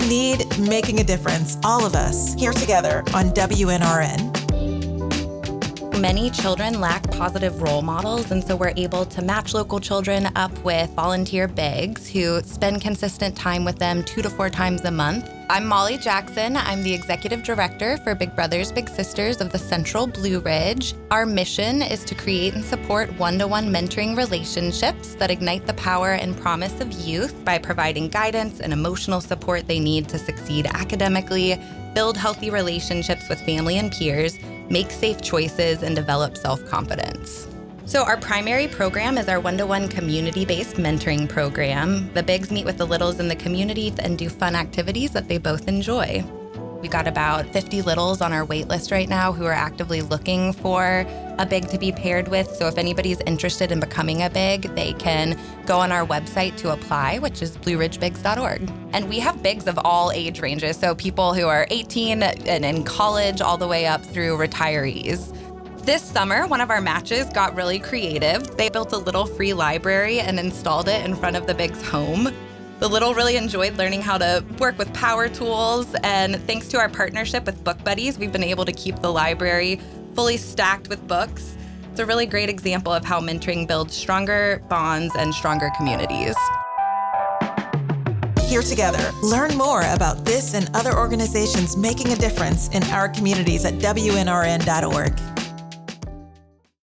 in need, making a difference. All of us here together on WNRN. Many children lack positive role models, and so we're able to match local children up with volunteer bigs who spend consistent time with them 2 to 4 times a month. I'm Molly Jackson. I'm the Executive Director for Big Brothers Big Sisters of the Central Blue Ridge. Our mission is to create and support one-to-one mentoring relationships that ignite the power and promise of youth by providing guidance and emotional support they need to succeed academically, build healthy relationships with family and peers, make safe choices, and develop self-confidence. So our primary program is our one-to-one community-based mentoring program. The bigs meet with the littles in the community and do fun activities that they both enjoy. We've got about 50 littles on our wait list right now who are actively looking for a big to be paired with. So if anybody's interested in becoming a big, they can go on our website to apply, which is blueridgebigs.org. And we have bigs of all age ranges, so people who are 18 and in college all the way up through retirees. This summer, one of our matches got really creative. They built a little free library and installed it in front of the big's home. The little really enjoyed learning how to work with power tools, and thanks to our partnership with Book Buddies, we've been able to keep the library fully stacked with books. It's a really great example of how mentoring builds stronger bonds and stronger communities. Here together, learn more about this and other organizations making a difference in our communities at WNRN.org.